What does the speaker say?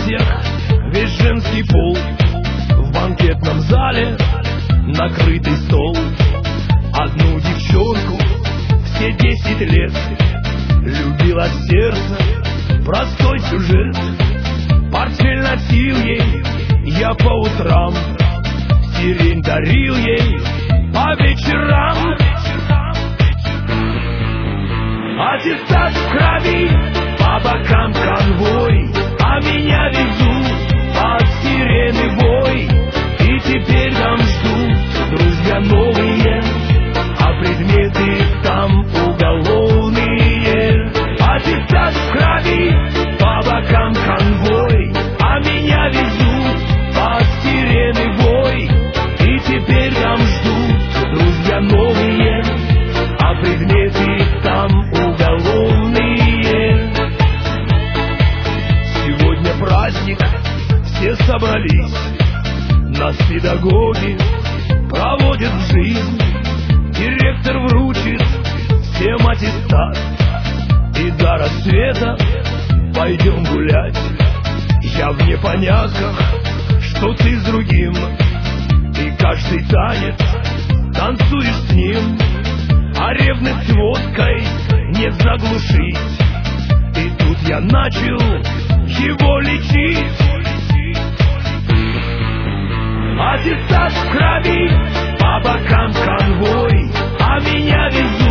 платьях весь женский пол. В банкетном зале накрытый стол. Одну девчонку все 10 лет любила сердце, простой сюжет. Портфель носил ей я по утрам, сирень дарил ей по вечерам. Аттестат в крови, по бокам конвой, а меня везут под сирены вой. И теперь там ждут друзья новые, а предметы там уголовные. Аттестат в крови, по бокам конвой, а меня везут под сирены вой. И теперь там ждут друзья новые, а предметы там уголовные. Сегодня праздник, все собрались, нас педагоги проводят в жизнь. Директор вручит всем аттестат, и до рассвета пойдем гулять. Я в непонятках, что ты с другим, и каждый танец танцуешь с ним. А ревность водкой не заглушить, и тут я начал его лечить. Аттестат в крови, по бокам конвой, а меня везут